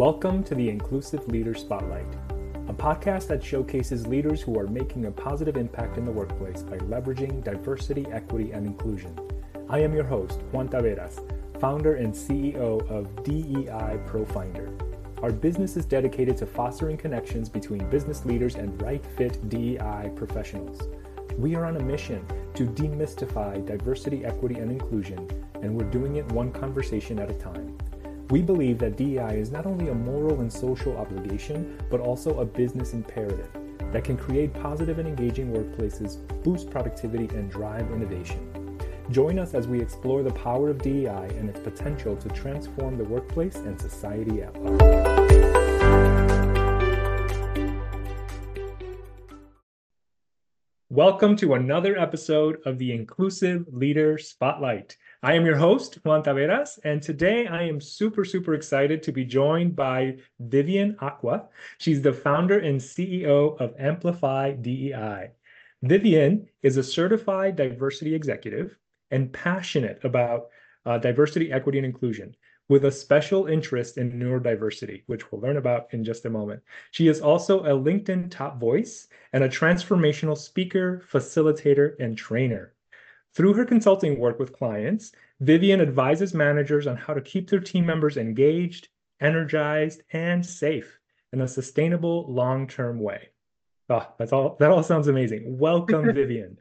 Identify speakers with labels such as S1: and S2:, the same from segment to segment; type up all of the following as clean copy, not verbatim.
S1: Welcome to the Inclusive Leader Spotlight, a podcast that showcases leaders who are making a positive impact in the workplace by leveraging diversity, equity, and inclusion. I am your host, Juan Taveras, founder and CEO of DEI ProFinder. Our business is dedicated to fostering connections between business leaders and right fit DEI professionals. We are on a mission to demystify diversity, equity, and inclusion, and we're doing it one conversation at a time. We believe that DEI is not only a moral and social obligation, but also a business imperative that can create positive and engaging workplaces, boost productivity, and drive innovation. Join us as we explore the power of DEI and its potential to transform the workplace and society at large. Welcome to another episode of the Inclusive Leader Spotlight. I am your host, Juan Taveras, and today I am super excited to be joined by Vivian Acquah. She's the founder and CEO of Amplify DEI. Vivian is a certified diversity executive and passionate about diversity, equity, and inclusion, with a special interest in neurodiversity, which we'll learn about in just a moment. She is also a LinkedIn top voice and a transformational speaker, facilitator, and trainer. Through her consulting work with clients, Vivian advises managers on how to keep their team members engaged, energized, and safe in a sustainable long-term way. Oh, that all sounds amazing. Welcome, Vivian.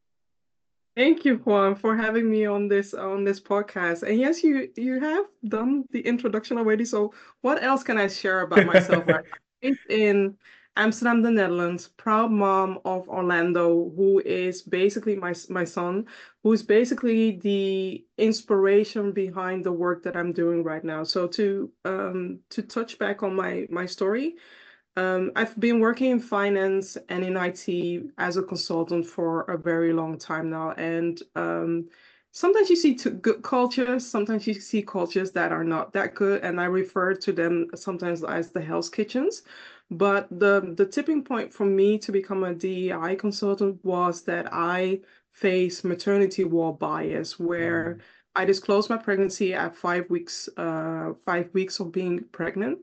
S2: Thank you, Juan, for having me on this podcast. And yes, you have done the introduction already. So what else can I share about myself? I'm based in Amsterdam, the Netherlands, proud mom of Orlando, who is basically my son, who is basically the inspiration behind the work that I'm doing right now. So to touch back on my story. I've been working in finance and in IT as a consultant for a very long time now. And sometimes you see good cultures, sometimes you see cultures that are not that good. And I refer to them sometimes as the Hell's Kitchens. But the tipping point for me to become a DEI consultant was that I faced maternity wall bias, where I disclosed my pregnancy at 5 weeks, 5 weeks of being pregnant.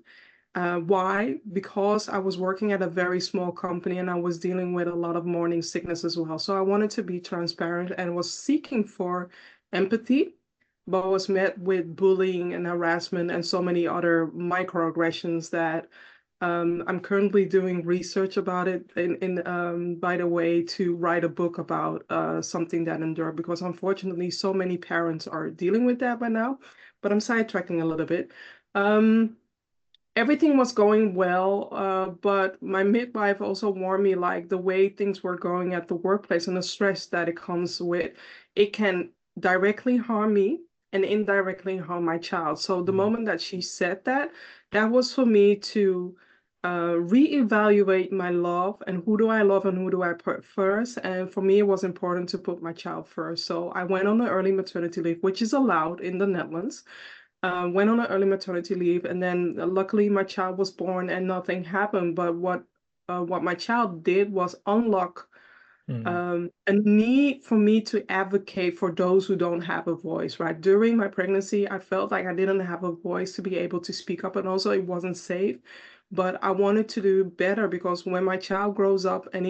S2: Why? Because I was working at a very small company and I was dealing with a lot of morning sickness as well. So I wanted to be transparent and was seeking for empathy, but was met with bullying and harassment and so many other microaggressions that I'm currently doing research about it by the way, to write a book about something that endured, because unfortunately so many parents are dealing with that by now. But I'm sidetracking a little bit. Everything was going well, but my midwife also warned me, like, the way things were going at the workplace and the stress that it comes with, it can directly harm me and indirectly harm my child. So the moment that she said that, that was for me to reevaluate my love and who do I love and who do I put first. And for me, it was important to put my child first. So I went on an early maternity leave, which is allowed in the Netherlands. Went on an early maternity leave, and then luckily my child was born and nothing happened. But what my child did was unlock a need for me to advocate for those who don't have a voice, right? During my pregnancy, I felt like I didn't have a voice to be able to speak up, and also it wasn't safe. But I wanted to do better, because when my child grows up and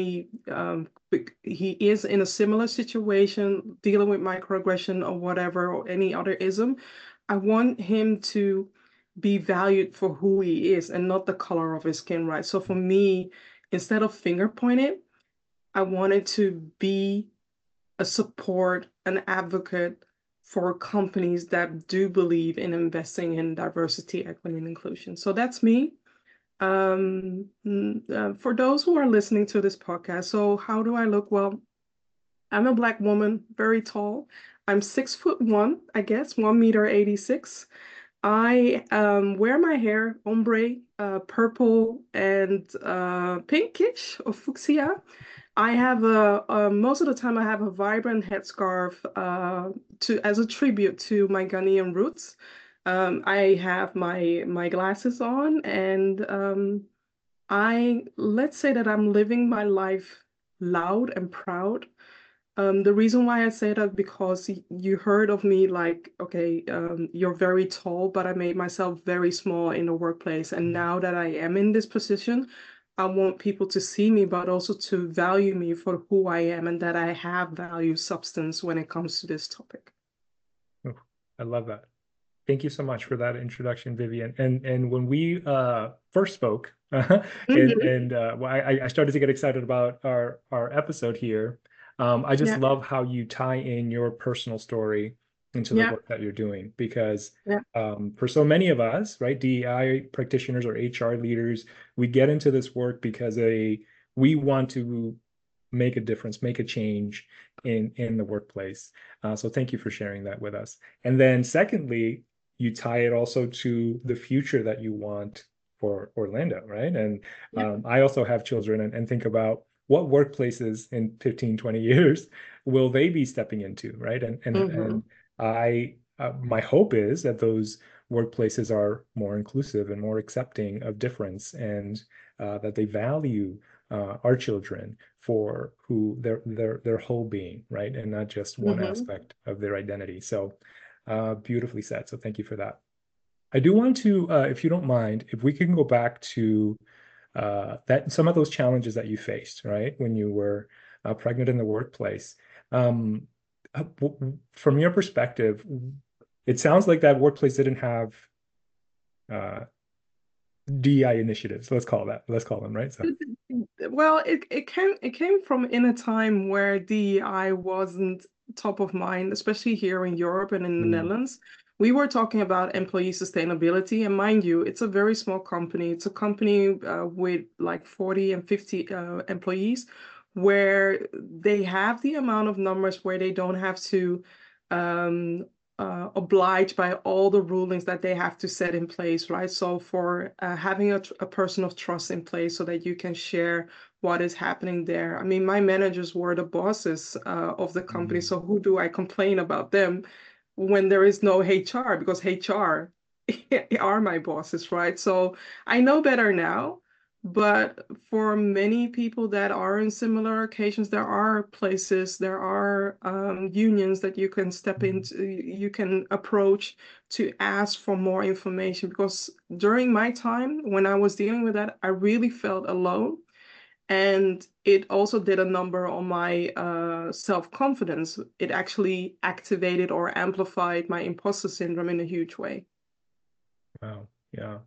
S2: he is in a similar situation, dealing with microaggression or whatever, or any other ism, I want him to be valued for who he is and not the color of his skin, right? So for me, instead of finger pointing, I wanted to be a support, an advocate for companies that do believe in investing in diversity, equity, and inclusion. So that's me. For those who are listening to this podcast, so how do I look? Well, I'm a Black woman, very tall. I'm 6'1", I guess, 1 meter 86. I wear my hair ombre, purple and pinkish or fuchsia. I have most of the time I have a vibrant headscarf as a tribute to my Ghanaian roots. I have my glasses on, and let's say that I'm living my life loud and proud. The reason why I say that because you heard of me like, okay, you're very tall, but I made myself very small in the workplace. And now that I am in this position, I want people to see me, but also to value me for who I am and that I have value substance when it comes to this topic.
S1: Oh, I love that. Thank you so much for that introduction, Vivian. And when we first spoke,
S2: Mhm.
S1: well, I started to get excited about our episode here. I just
S2: Yeah,
S1: love how you tie in your personal story into the
S2: yeah,
S1: work that you're doing because
S2: yeah.
S1: for so many of us, right, DEI practitioners or HR leaders, we get into this work because we want to make a difference, make a change in the workplace. So thank you for sharing that with us. And then secondly, you tie it also to the future that you want for Orlando, right? And
S2: Yeah.
S1: I also have children and think about what workplaces in 15, 20 years will they be stepping into, right? And
S2: Hmm.
S1: my hope is that those workplaces are more inclusive and more accepting of difference and that they value our children for who their whole being, right? And not just one
S2: Hmm.
S1: aspect of their identity. So beautifully said. So thank you for that. I do want to, if you don't mind, if we can go back to that some of those challenges that you faced, right, when you were pregnant in the workplace. Um, from your perspective, it sounds like that workplace didn't have uh, DEI initiatives. Let's call them, right? So,
S2: Well, it came from in a time where DEI wasn't top of mind, especially here in Europe and in the
S1: mm,
S2: Netherlands. We were talking about employee sustainability, and mind you, it's a very small company. It's a company with like 40 and 50 employees, where they have the amount of numbers where they don't have to um, obliged by all the rulings that they have to set in place, right? So for having a person of trust in place so that you can share what is happening there. I mean, my managers were the bosses of the company,
S1: mm,
S2: so who do I complain about them when there is no HR? Because HR are my bosses, right? So I know better now. But for many people that are in similar occasions, there are places, there are unions that you can step
S1: mm,
S2: into, you can approach to ask for more information. Because during my time when I was dealing with that, I really felt alone. And it also did a number on my self-confidence. It actually activated or amplified my imposter syndrome in a huge way.
S1: wow, yeah.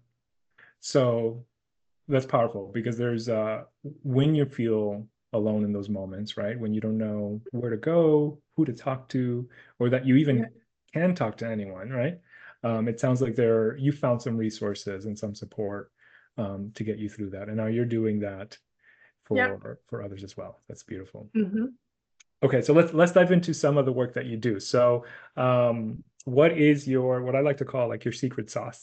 S1: So that's powerful because there's when you feel alone in those moments, right? When you don't know where to go, who to talk to, or that you
S2: Yeah.
S1: even can talk to anyone, right? It sounds like you found some resources and some support to get you through that. And now you're doing that
S2: Yeah.
S1: for others as well. That's beautiful.
S2: Hmm.
S1: Okay, so let's dive into some of the work that you do. So, what is your what I like to call like your secret sauce?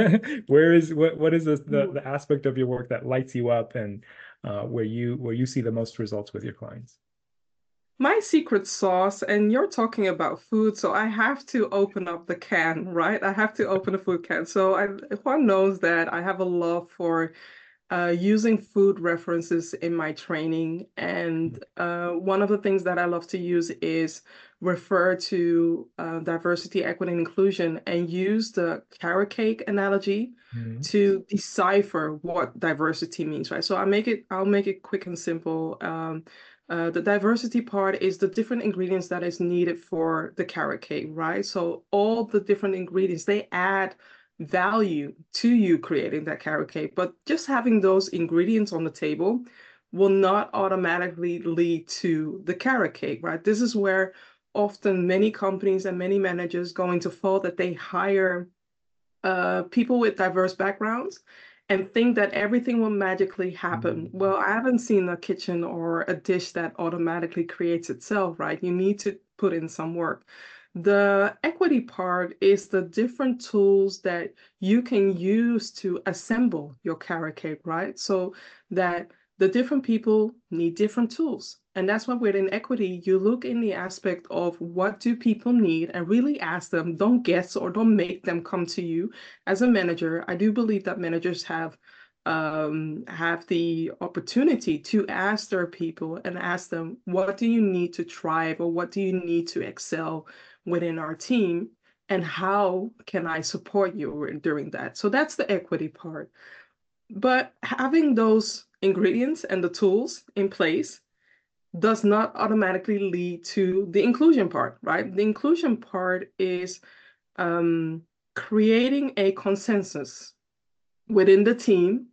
S1: What is the aspect of your work that lights you up and where you see the most results with your clients?
S2: My secret sauce, and you're talking about food, so I have to open up the can, right? I have to open the food can. So Juan knows that I have a love for using food references in my training. And one of the things that I love to use is refer to diversity, equity, and inclusion and use the carrot cake analogy
S1: Mhm.
S2: to decipher what diversity means, right? So I'll make it quick and simple. The diversity part is the different ingredients that is needed for the carrot cake, right? So all the different ingredients, they add value to you creating that carrot cake. But just having those ingredients on the table will not automatically lead to the carrot cake, right? This is where often many companies and many managers go into fault that they hire people with diverse backgrounds and think that everything will magically happen.
S1: Mhm.
S2: Well, I haven't seen a kitchen or a dish that automatically creates itself, right? You need to put in some work. The equity part is the different tools that you can use to assemble your carrot cake, right? So that the different people need different tools. And that's why within equity, you look in the aspect of what do people need and really ask them. Don't guess or don't make them come to you as a manager. I do believe that managers have have the opportunity to ask their people and ask them, what do you need to thrive, or what do you need to excel within our team? And how can I support you during that? So that's the equity part. But having those ingredients and the tools in place does not automatically lead to the inclusion part, right? The inclusion part is um, creating a consensus within the team.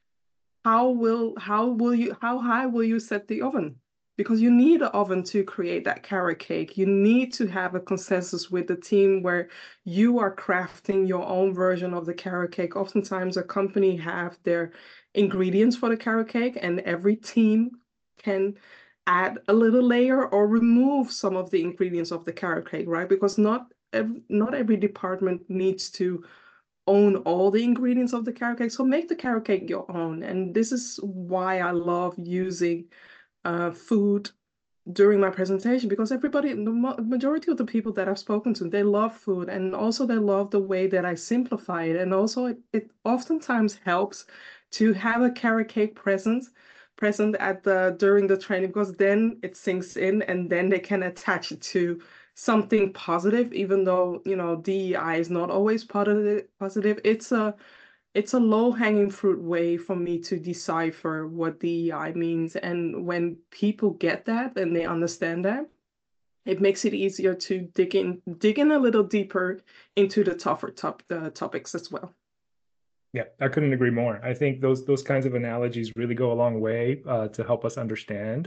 S2: How high will you set the oven? Because you need an oven to create that carrot cake. You need to have a consensus with the team where you are crafting your own version of the carrot cake. Oftentimes a company have their ingredients for the carrot cake, and every team can add a little layer or remove some of the ingredients of the carrot cake, right? Because not every department needs to own all the ingredients of the carrot cake. So make the carrot cake your own. And this is why I love using food during my presentation, because everybody, the majority of the people that I've spoken to, they love food, and also they love the way that I simplify it. And also it oftentimes helps to have a carrot cake present at the during the training, because then it sinks in and then they can attach it to something positive, even though, DEI is not always positive. It's a low-hanging fruit way for me to decipher what DEI means. And when people get that and they understand that, it makes it easier to dig in a little deeper into the the topics as well.
S1: Yeah, I couldn't agree more. I think those kinds of analogies really go a long way to help us understand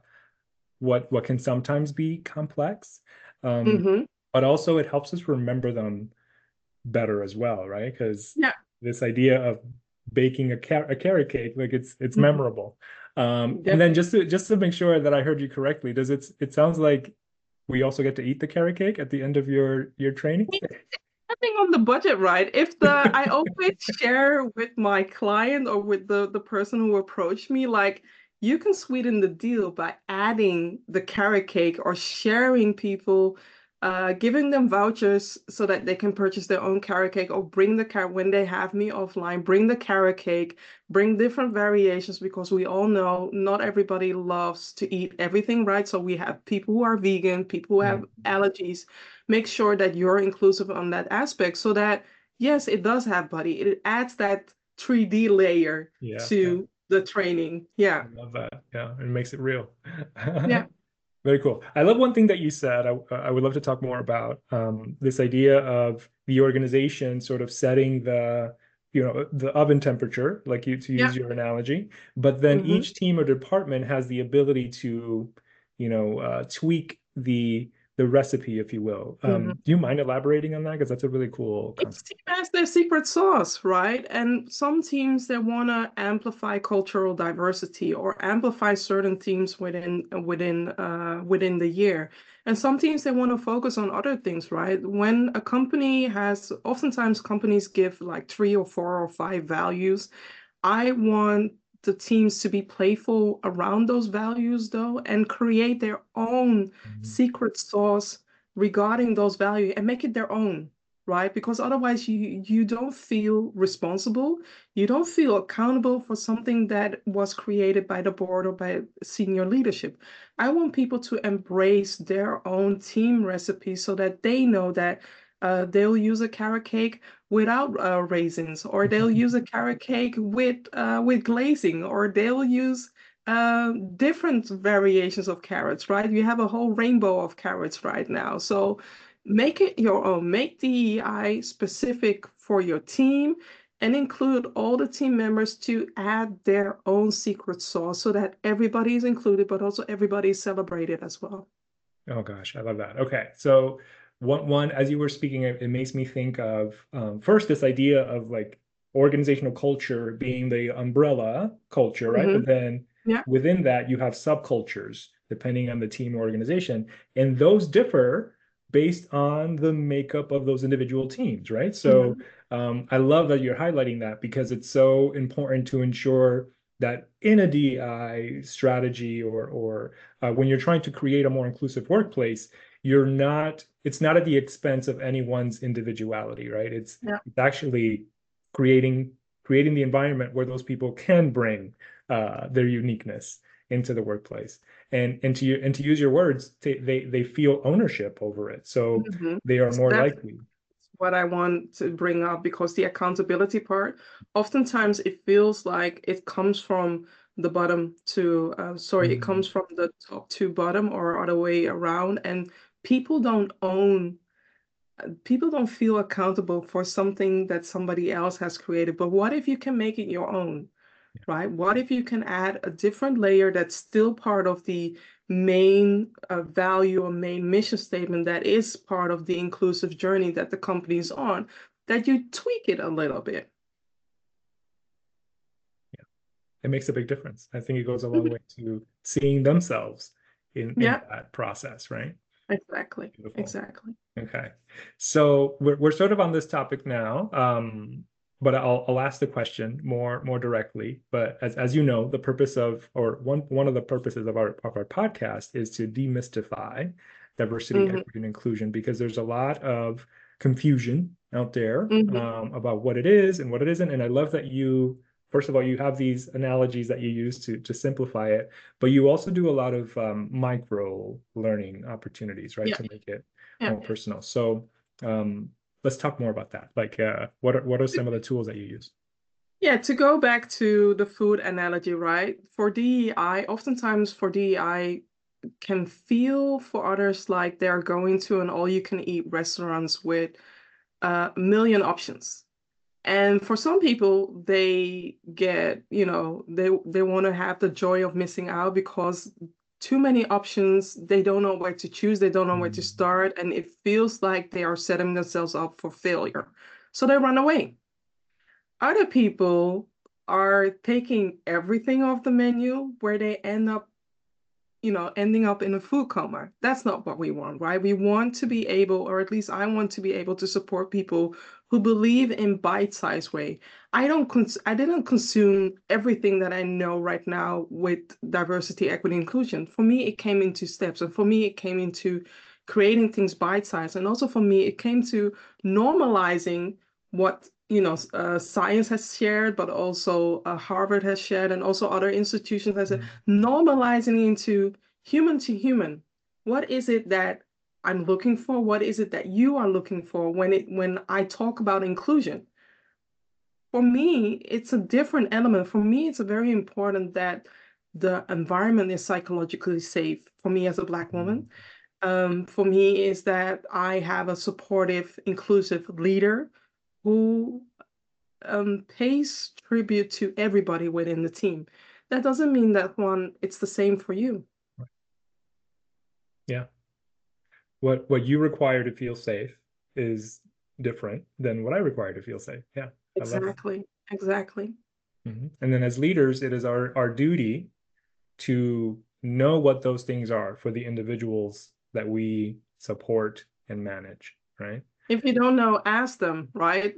S1: what can sometimes be complex,
S2: Mm-hmm.
S1: but also it helps us remember them better as well, right? Because
S2: Yeah.
S1: this idea of baking a carrot cake, like it's
S2: Mhm.
S1: memorable. And then
S2: Definitely.
S1: just to make sure that I heard you correctly, it sounds like we also get to eat the carrot cake at the end of your training?
S2: Depending on the budget, right? If the I always share with my client or with the person who approached me, like, you can sweeten the deal by adding the carrot cake or sharing people, giving them vouchers so that they can purchase their own carrot cake, or bring the carrot when they have me offline, bring the carrot cake, bring different variations, because we all know not everybody loves to eat everything, right? So we have people who are vegan, people who have
S1: Mm.
S2: allergies. Make sure that you're inclusive on that aspect, so that yes, it does have body. It adds that 3D layer
S1: Yeah, yeah.
S2: to the training. Yeah.
S1: I love that. Yeah, it makes it real.
S2: Yeah.
S1: Very cool. I love one thing that you said. I would love to talk more about this idea of the organization sort of setting the oven temperature, like you to
S2: Yeah.
S1: use your analogy, but then
S2: Hmm.
S1: each team or department has the ability to, tweak the recipe, if you will.
S2: Hmm.
S1: Do you mind elaborating on that? Because that's a really cool
S2: Each
S1: concept.
S2: team has their secret sauce, right? And some teams, they want to amplify cultural diversity or amplify certain themes within the year. And some teams, they want to focus on other things, right? When a company has, oftentimes companies give like 3 or 4 or 5 values. I want the teams to be playful around those values, though, and create their own
S1: Mhm.
S2: secret sauce regarding those values and make it their own, right? Because otherwise, you don't feel responsible. You don't feel accountable for something that was created by the board or by senior leadership. I want people to embrace their own team recipe so that they know that they'll use a carrot cake without raisins, or they'll use a carrot cake with glazing, or they'll use different variations of carrots, right? You have a whole rainbow of carrots right now. So make it your own. Make DEI specific for your team, and include all the team members to add their own secret sauce so that everybody is included, but also everybody is celebrated as well.
S1: Oh gosh, I love that. Okay, so one as you were speaking, it makes me think of first this idea of like organizational culture being the umbrella culture, right?
S2: Hmm.
S1: But then
S2: Yeah.
S1: within that you have subcultures depending on the team or organization, and those differ based on the makeup of those individual teams, right? So
S2: Hmm.
S1: I love that you're highlighting that because it's so important to ensure that in a DEI strategy or when you're trying to create a more inclusive workplace, it's not at the expense of anyone's individuality, right? It's
S2: Yeah.
S1: it's actually creating creating the environment where those people can bring their uniqueness into the workplace. And to use your words, they feel ownership over it. So
S2: Mhm.
S1: they are
S2: So
S1: more
S2: that's
S1: likely.
S2: what I want to bring up, because the accountability part, oftentimes it feels like it comes from the bottom to, sorry, it
S1: Mhm.
S2: comes from the top to bottom or other way around. And people don't own, people don't feel accountable for something that somebody else has created. But what if you can make it your own? Right? What if you can add a different layer that's still part of the main value or main mission statement that is part of the inclusive journey that the company is on, that you tweak it a little bit?
S1: It makes a big difference. I think it goes a long
S2: Mhm.
S1: way to seeing themselves in
S2: Yeah,
S1: that process, right?
S2: exactly.
S1: Beautiful.
S2: Exactly.
S1: Okay. So we're sort of on this topic now, but I'll ask the question more directly. But as you know, the purpose of, or one of the purposes of our podcast is to demystify diversity,
S2: Hmm.
S1: equity, and inclusion, because there's a lot of confusion out there
S2: Hmm.
S1: about what it is and what it isn't. And I love that you, first of all, you have these analogies that you use to simplify it, but you also do a lot of micro learning opportunities, right,
S2: Yeah,
S1: to make it
S2: yeah.
S1: more personal. So um, let's talk more about that. Like, what are some of the tools that you use?
S2: Yeah, to go back to the food analogy, right? For DEI, oftentimes for DEI can feel for others like they're going to an all-you-can-eat restaurants with a million options. And for some people, they get, they want to have the joy of missing out because too many options, they don't know where to choose, they don't know where to
S1: Mm.
S2: start, and it feels like they are setting themselves up for failure. So they run away. Other people are taking everything off the menu where they end up, ending up in a food coma. That's not what we want, right? We want to be able, or at least I want to be able to support people who believe in bite-sized way. I didn't consume everything that I know right now with diversity, equity, inclusion. For me, it came into steps, and for me, it came into creating things bite-sized, and also for me, it came to normalizing what science has shared, but also Harvard has shared, and also other institutions has
S1: Mm.
S2: normalizing into human to human. What is it that I'm looking for? What is it that you are looking for when I talk about inclusion? For me, it's a different element. For me, it's very important that the environment is psychologically safe for me as a Black
S1: Mm.
S2: woman. For me, is that I have a supportive, inclusive leader who pays tribute to everybody within the team. That doesn't mean that it's the same for you.
S1: Yeah. What you require to feel safe is different than what I require to feel safe. Yeah, I love that.
S2: Exactly. Exactly.
S1: And then as leaders, it is our duty to know what those things are for the individuals that we support and manage, right?
S2: If you don't know, ask them, right?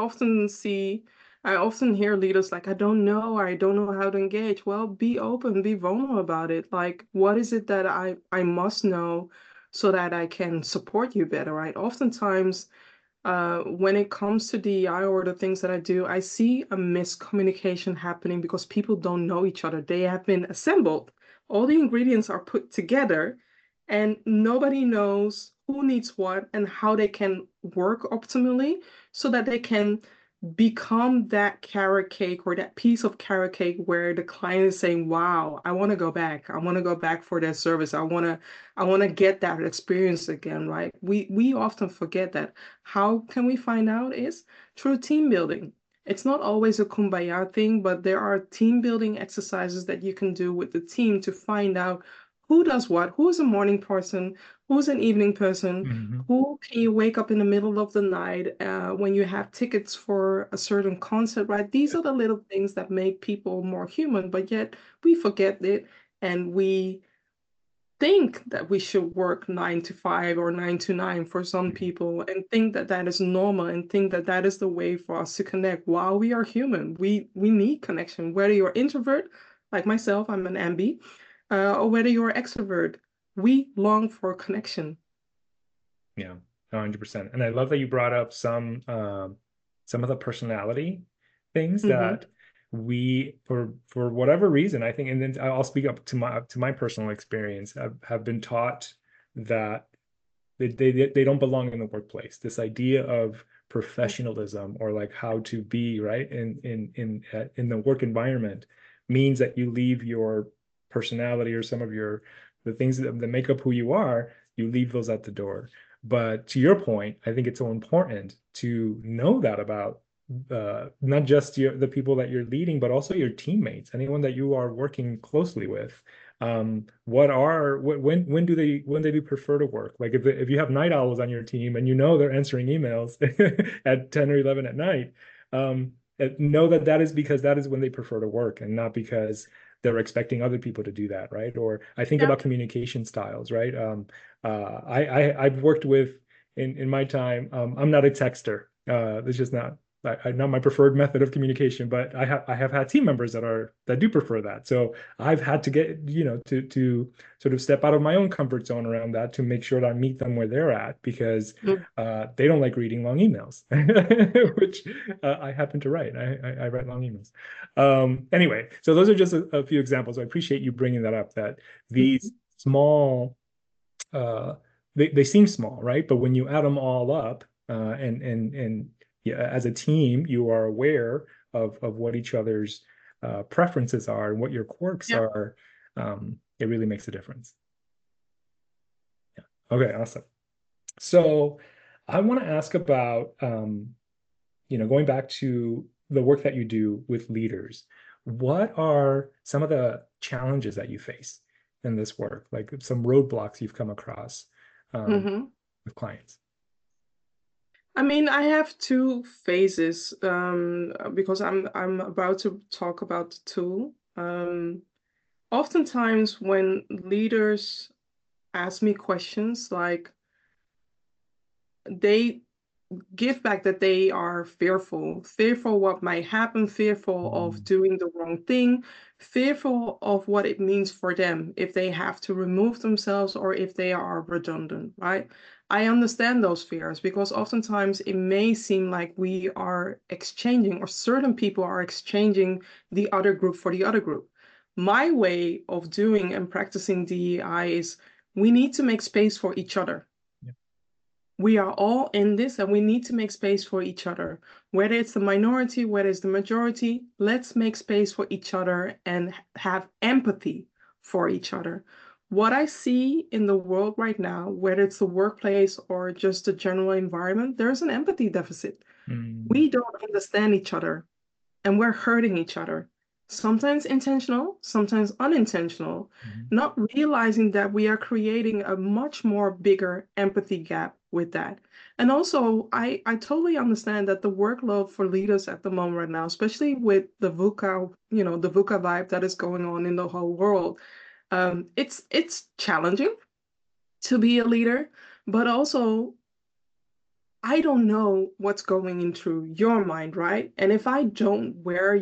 S2: I often hear leaders like, I don't know how to engage. Well, be open, be vulnerable about it. Like, what is it that I must know so that I can support you better, right? Oftentimes, when it comes to DEI or the things that I do, I see a miscommunication happening because people don't know each other. They have been assembled. All the ingredients are put together, and nobody knows who needs what and how they can work optimally so that they can become that carrot cake or that piece of carrot cake where the client is saying, wow, I want to go back. I want to go back for that service. I want to get that experience again, right? We often forget that. How can we find out is through team building. It's not always a kumbaya thing, but there are team building exercises that you can do with the team to find out who does what, who is a morning person, who's an evening person,
S1: Mhm.
S2: who can you wake up in the middle of the night when you have tickets for a certain concert, right? These are the little things that make people more human, but yet we forget it and we think that we should work 9 to 5 or 9 to 9 for some people and think that that is normal and think that that is the way for us to connect. While we are human, we need connection, whether you're introvert like myself, I'm an ambi, or whether you're extrovert, we long for connection.
S1: Yeah, 100%. And I love that you brought up some of the personality things
S2: Mm-hmm.
S1: that we, for whatever reason, I think, and then I'll speak up to my personal experience, have been taught that they don't belong in the workplace. This idea of professionalism, or like how to be right in the work environment, means that you leave your personality, or some of your the things that make up who you are, you leave those at the door. But to your point, I think it's so important to know that about not just the people that you're leading, but also your teammates, anyone that you are working closely with. When do they prefer to work? Like if you have night owls on your team and you know they're answering emails at 10 or 11 at night, know that that is because that is when they prefer to work, and not because they're expecting other people to do that, right? Or I think
S2: Yeah.
S1: about communication styles, right? I've worked with in my time. I'm not a texter. It's just not my preferred method of communication, but I have had team members that do prefer that. So I've had to get, to sort of step out of my own comfort zone around that to make sure that I meet them where they're at, because
S2: Mm.
S1: they don't like reading long emails, which I happen to write. I write long emails. Anyway, so those are just a few examples. I appreciate you bringing that up, that these small, uh, they seem small, right? But when you add them all up, and yeah, as a team, you are aware of what each other's preferences are and what your quirks
S2: Yeah.
S1: are. It really makes a difference. Okay, awesome. So I want to ask about, going back to the work that you do with leaders. What are some of the challenges that you face in this work, like some roadblocks you've come across um,
S2: Mm-hmm.
S1: with clients?
S2: I mean, I have two phases because I'm about to talk about the two. Oftentimes, when leaders ask me questions, like they give back that they are fearful what might happen, fearful of
S1: Mm,
S2: doing the wrong thing, fearful of what it means for them if they have to remove themselves or if they are redundant, right? I understand those fears because oftentimes it may seem like we are exchanging, or certain people are exchanging the other group for the other group. My way of doing and practicing DEI is we need to make space for each other.
S1: yeah.
S2: We are all in this and we need to make space for each other. Whether it's the minority, whether it's the majority, let's make space for each other and have empathy for each other. What I see in the world right now, whether it's the workplace or just the general environment, there's an empathy deficit.
S1: Mm,
S2: We don't understand each other and we're hurting each other. Sometimes intentional, sometimes unintentional,
S1: mhm.
S2: not realizing that we are creating a much more bigger empathy gap with that. And also, I totally understand that the workload for leaders at the moment right now, especially with the VUCA, the VUCA vibe that is going on in the whole world, it's challenging to be a leader, but also I don't know what's going into your mind, right? And if I don't wear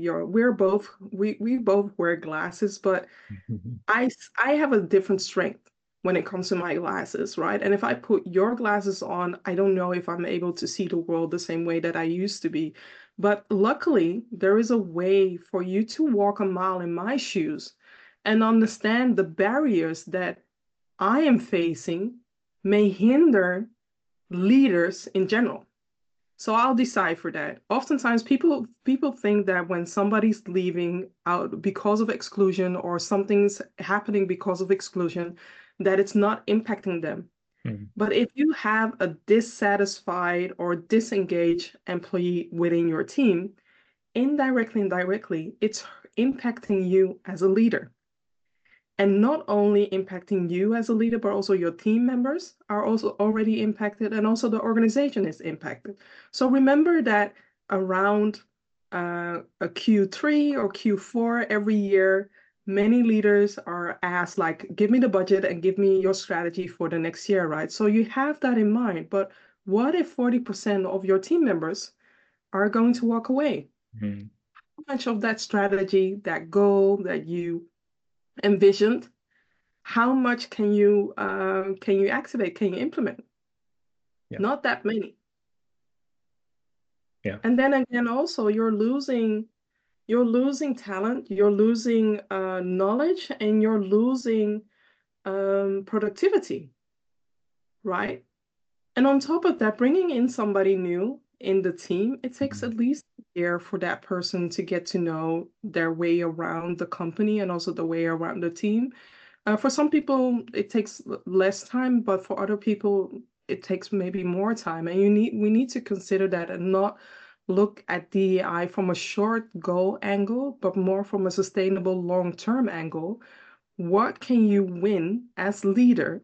S2: we both wear glasses, but I have a different strength when it comes to my glasses, right? And if I put your glasses on, I don't know if I'm able to see the world the same way that I used to be. But luckily, there is a way for you to walk a mile in my shoes and understand the barriers that I am facing may hinder leaders in general. So I'll decipher that. Oftentimes people think that when somebody's leaving out because of exclusion or something's happening because of exclusion, that it's not impacting them.
S1: Mm,
S2: But if you have a dissatisfied or disengaged employee within your team, indirectly and directly, it's impacting you as a leader, and not only impacting you as a leader, but also your team members are also already impacted, and also the organization is impacted. So remember that around a Q3 or Q4 every year, many leaders are asked, like, give me the budget and give me your strategy for the next year, right? So you have that in mind. But what if 40% of your team members are going to walk away?
S1: mm.
S2: How much of that strategy, that goal that you envisioned, how much can you activate? Can you implement?
S1: Yeah.
S2: Not that many.
S1: Yeah.
S2: And then again, also you're losing talent, you're losing knowledge, and you're losing productivity, right? And on top of that, bringing in somebody new in the team, it takes
S1: Mhm.
S2: at least a year for that person to get to know their way around the company and also the way around the team. For some people, it takes less time, but for other people, it takes maybe more time. And we need to consider that and not look at DEI from a short goal angle, but more from a sustainable long-term angle. What can you win as leader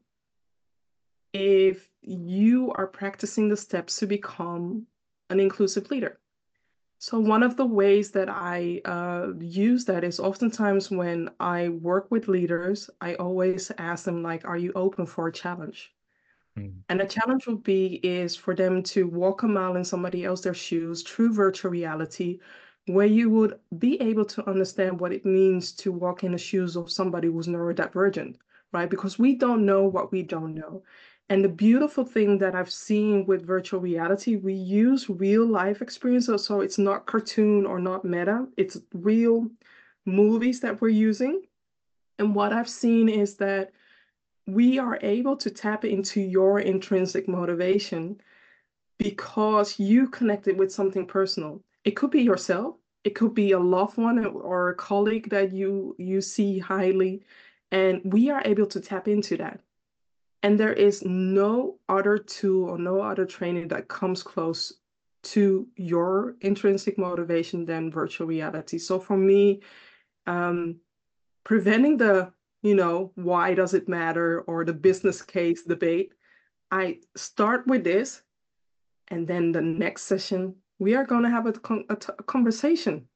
S2: if you are practicing the steps to become an inclusive leader? So one of the ways that I use that is oftentimes when I work with leaders, I always ask them like, are you open for a challenge?
S1: Mm.
S2: And the challenge would be is for them to walk a mile in somebody else's shoes through virtual reality, where you would be able to understand what it means to walk in the shoes of somebody who's neurodivergent, right? Because we don't know what we don't know. And the beautiful thing that I've seen with virtual reality, we use real life experiences. So it's not cartoon or not meta, it's real movies that we're using. And what I've seen is that we are able to tap into your intrinsic motivation because you connected with something personal. It could be yourself, it could be a loved one or a colleague that you see highly, and we are able to tap into that. And there is no other tool or no other training that comes close to your intrinsic motivation than virtual reality. So for me, um, preventing the, why does it matter or the business case debate, I start with this, and then the next session, we are going to have a conversation.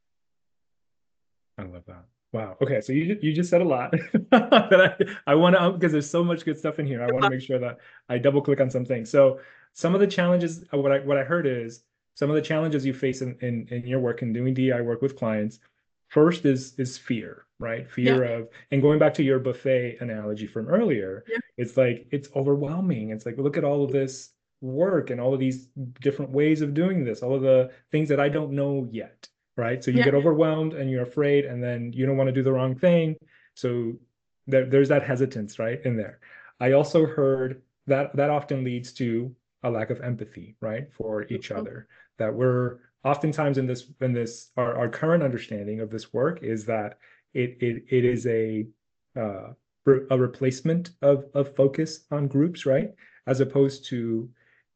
S1: I love that. Wow. Okay, so you just said a lot that I want to, because there's so much good stuff in here. I want to make sure that I double click on some things. So some of the challenges, what I heard is some of the challenges you face in your work and doing DI work with clients. First is fear, right?
S2: Yeah,
S1: Fear of, and going back to your buffet analogy from earlier,
S2: yeah,
S1: it's like it's overwhelming. It's like look at all of this work and all of these different ways of doing this, all of the things that I don't know yet, right? So you
S2: yeah,
S1: get overwhelmed and you're afraid, and then you don't want to do the wrong thing. So there's that hesitance, right, in there. I also heard that that often leads to a lack of empathy, right, for each other. That we're oftentimes in this our current understanding of this work is that it is uh, a replacement of focus on groups, right, as opposed to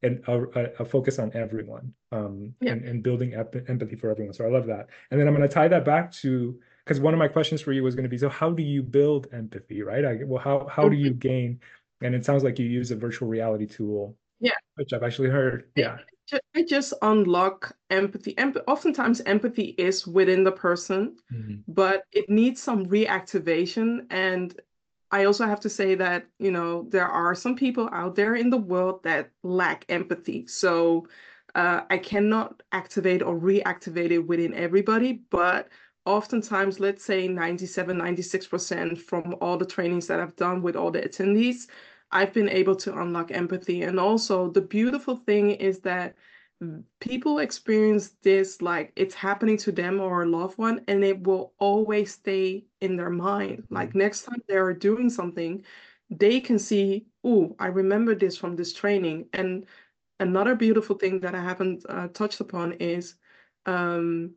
S1: a focus on everyone,
S2: yeah.
S1: and building empathy for everyone. So I love that. And then I'm going to tie that back to, because one of my questions for you was going to be, so how do you build empathy, right? Well, how do
S2: Mhm.
S1: you gain? And it sounds like you use a virtual reality tool,
S2: Yeah.
S1: which I've actually heard.
S2: I,
S1: Yeah.
S2: I just unlock empathy. Oftentimes, empathy is within the person,
S1: Mhm.
S2: but it needs some reactivation. And I also have to say that, there are some people out there in the world that lack empathy. So I cannot activate or reactivate it within everybody, but oftentimes, let's say 97, 96% from all the trainings that I've done with all the attendees, I've been able to unlock empathy. And also, the beautiful thing is that people experience this like it's happening to them or a loved one, and it will always stay in their mind. Like next time they're doing something, they can see, oh, I remember this from this training. And another beautiful thing that I haven't touched upon is um,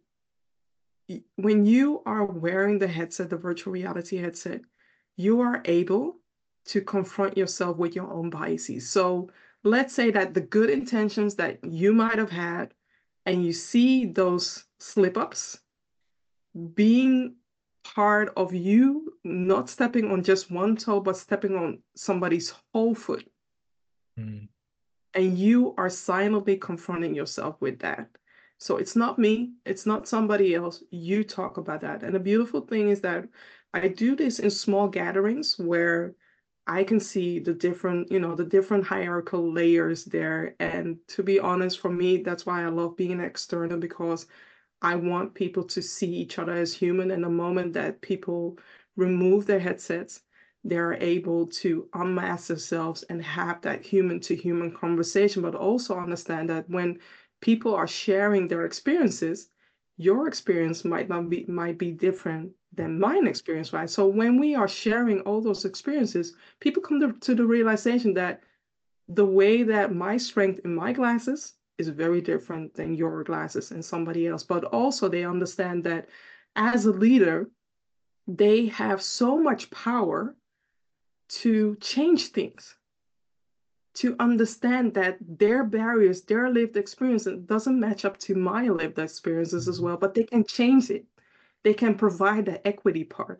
S2: when you are wearing the headset, the virtual reality headset, you are able to confront yourself with your own biases. So let's say that the good intentions that you might have had, and you see those slip ups being part of you not stepping on just one toe, but stepping on somebody's whole foot.
S1: Mhm.
S2: And you are silently confronting yourself with that. So it's not me, it's not somebody else. You talk about that. And the beautiful thing is that I do this in small gatherings where I can see the different hierarchical layers there. And to be honest, for me, that's why I love being external, because I want people to see each other as human. And the moment that people remove their headsets, they're able to unmask themselves and have that human to human conversation, but also understand that when people are sharing their experiences, your experience might be different than mine experience, right? So when we are sharing all those experiences, people come to the realization that the way that my strength in my glasses is very different than your glasses and somebody else. But also they understand that as a leader, they have so much power to change things, to understand that their barriers, their lived experience doesn't match up to my lived experiences as well, but they can change it. They can provide the equity part.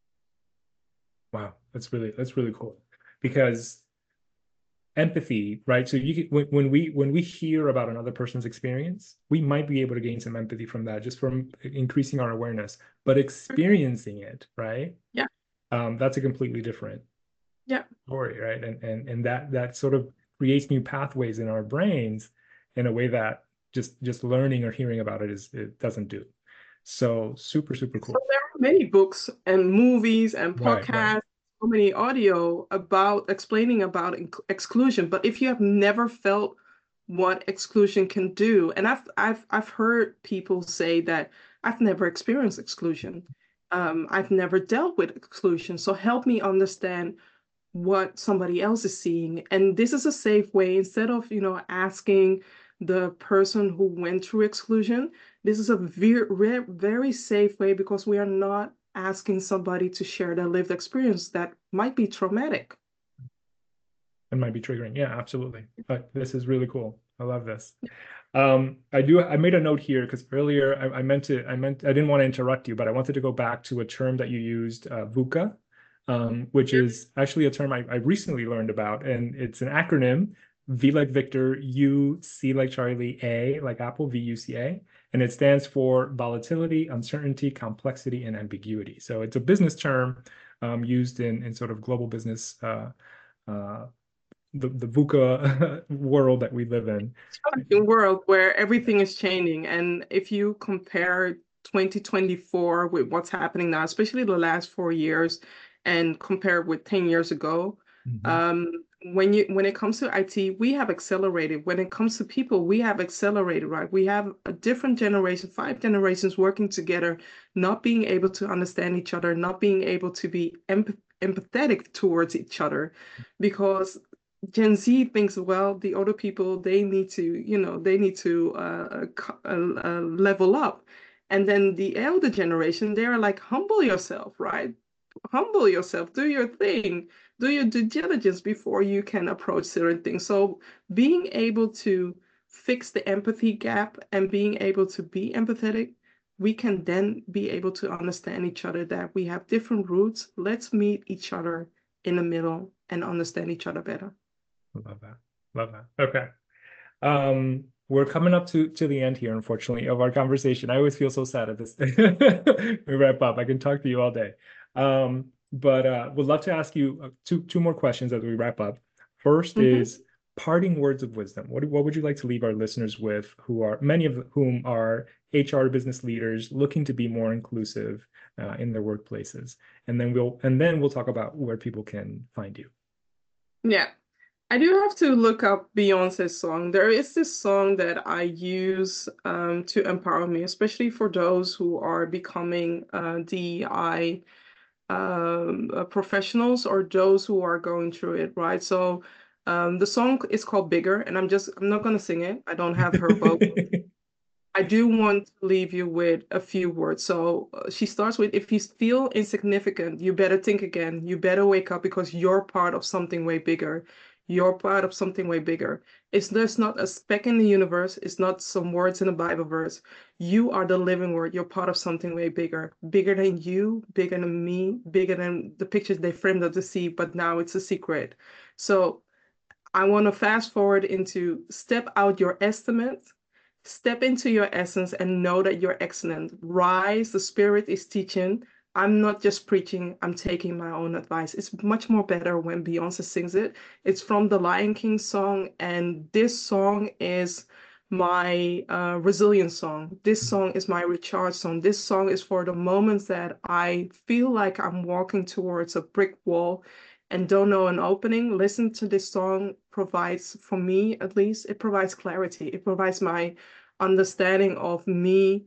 S1: Wow, that's really cool because empathy, right? So you can, when we hear about another person's experience, we might be able to gain some empathy from that, just from increasing our awareness. But experiencing it, right?
S2: Yeah.
S1: That's a completely different
S2: Yeah.
S1: story, right? And that sort of creates new pathways in our brains in a way that just learning or hearing about it doesn't do. So super
S2: So
S1: cool.
S2: there are many books and movies and
S1: Right.
S2: podcasts, so many audio about explaining about exclusion. But if you have never felt what exclusion can do, and I've heard people say that I've never experienced exclusion. I've never dealt with exclusion. So help me understand what somebody else is seeing. And this is a safe way instead of, asking the person who went through exclusion. This is a very safe way because we are not asking somebody to share their lived experience that might be traumatic.
S1: It might be triggering. Yeah, absolutely. But this is really cool. I love this. I made a note here because earlier I didn't want to interrupt you, but I wanted to go back to a term that you used, VUCA, which is actually a term I recently learned about, and it's an acronym: V like Victor, U, C like Charlie, A like Apple, VUCA, and it stands for volatility, uncertainty, complexity, and ambiguity. So it's a business term used in sort of global business uh, the VUCA world that we live in.
S2: Challenging world where everything is changing. And if you compare 2024 with what's happening now, especially the last 4 years, and compare with 10 years ago,
S1: Mhm.
S2: um, when it comes to IT, we have accelerated. When it comes to people, we have accelerated, right? We have a different generation, 5 generations working together, not being able to understand each other, not being able to be empathetic towards each other, because Gen Z thinks, well, the older people, they need to level up. And then the elder generation, they're like, humble yourself, right? Humble yourself, do your thing, do your due diligence before you can approach certain things. So being able to fix the empathy gap and being able to be empathetic, we can then be able to understand each other that we have different roots. Let's meet each other in the middle and understand each other better.
S1: Love that. Love that. Okay. We're coming up to the end here, unfortunately, of our conversation. I always feel so sad at this. We wrap up. I can talk to you all day. But would love to ask you two more questions as we wrap up. First
S2: Mhm.
S1: is parting words of wisdom. What would you like to leave our listeners with, who are many of whom are HR business leaders looking to be more inclusive in their workplaces? And then we'll talk about where people can find you.
S2: Yeah. I do have to look up Beyonce's song. There is this song that I use to empower me, especially for those who are becoming DEI professionals or those who are going through it, right? So the song is called Bigger, and I'm not gonna sing it. I don't have her vocal. I do want to leave you with a few words. So she starts with, if you feel insignificant, you better think again. You better wake up because you're part of something way bigger. You're part of something way bigger. There's not a speck in the universe. It's not some words in a Bible verse. You are the living word. You're part of something way bigger. Bigger than you, bigger than me, bigger than the pictures they framed of the sea, but now it's a secret. So I want to fast forward into step out your estimate, step into your essence, and know that you're excellent. Rise, the spirit is teaching. I'm not just preaching, I'm taking my own advice. It's much more better when Beyonce sings it. It's from the Lion King song, and this song is my resilience song. This song is my recharge song. This song is for the moments that I feel like I'm walking towards a brick wall and don't know an opening, listen to this song. Provides, for me at least, it provides clarity. It provides my understanding of me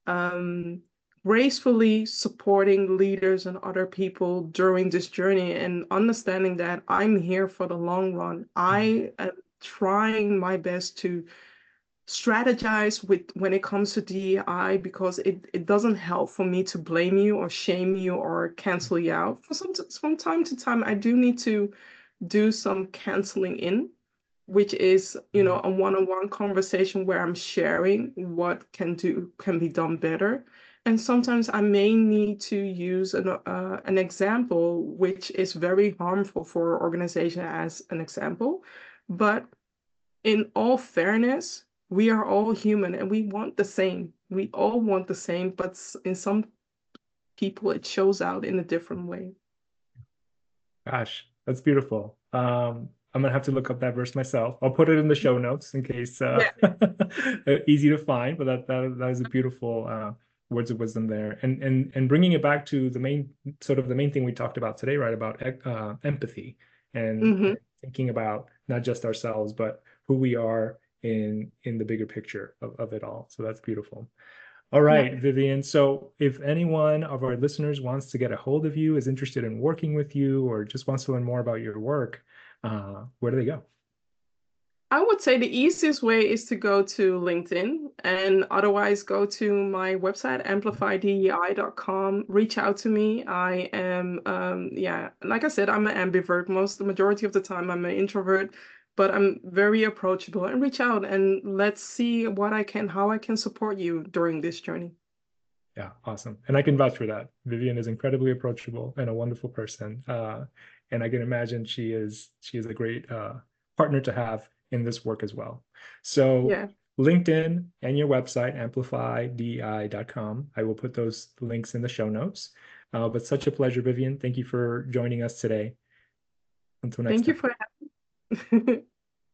S2: gracefully supporting leaders and other people during this journey, and understanding that I'm here for the long run. I am trying my best to strategize with when it comes to DEI, because it doesn't help for me to blame you or shame you or cancel you out. From time to time, I do need to do some canceling in, which is, you know, a one-on-one conversation where I'm sharing what can be done better. And sometimes I may need to use an example which is very harmful for our organization as an example. But in all fairness, we are all human and we want the same. We all want the same, but in some people, it shows out in a different way.
S1: Gosh, that's beautiful. I'm gonna have to look up that verse myself. I'll put it in the show notes in case easy to find, but that is a beautiful words of wisdom there. And bringing it back to the main thing we talked about today, right? About empathy and thinking about not just ourselves, but who we are in the bigger picture of it all. So that's beautiful. All right, Vivian. So if anyone of our listeners wants to get a hold of you, is interested in working with you, or just wants to learn more about your work, where do they go?
S2: I would say the easiest way is to go to LinkedIn, and otherwise go to my website, amplifydei.com. Reach out to me. I am, like I said, I'm an ambivert. The majority of the time, I'm an introvert, but I'm very approachable. And reach out and let's see how I can support you during this journey.
S1: Yeah, awesome. And I can vouch for that. Vivian is incredibly approachable and a wonderful person. And I can imagine she is a great partner to have in this work as well. So LinkedIn and your website, amplifydei.com. I will put those links in the show notes. But such a pleasure, Vivian. Thank you for joining us today. Until next time.
S2: Thank you for having me.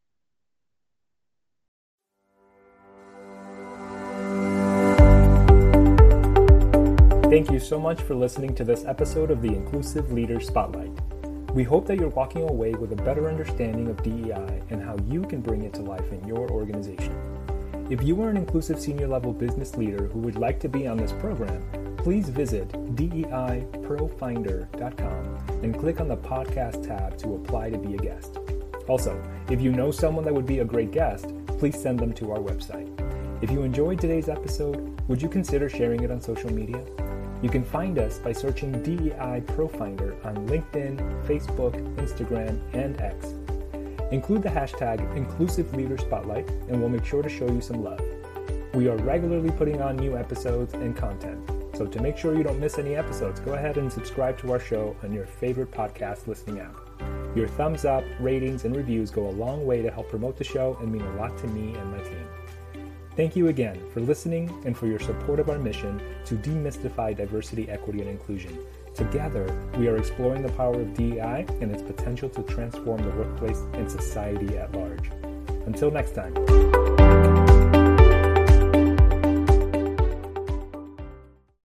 S1: Thank you so much for listening to this episode of the Inclusive Leader Spotlight. We hope that you're walking away with a better understanding of DEI and how you can bring it to life in your organization. If you are an inclusive senior level business leader who would like to be on this program, please visit DEIProfinder.com and click on the podcast tab to apply to be a guest. Also, if you know someone that would be a great guest, please send them to our website. If you enjoyed today's episode, would you consider sharing it on social media? You can find us by searching DEI Profinder on LinkedIn, Facebook, Instagram, and X. Include the hashtag Inclusive Leader Spotlight, and we'll make sure to show you some love. We are regularly putting on new episodes and content, so to make sure you don't miss any episodes, go ahead and subscribe to our show on your favorite podcast listening app. Your thumbs up, ratings, and reviews go a long way to help promote the show and mean a lot to me and my team. Thank you again for listening and for your support of our mission to demystify diversity, equity, and inclusion. Together, we are exploring the power of DEI and its potential to transform the workplace and society at large. Until next time.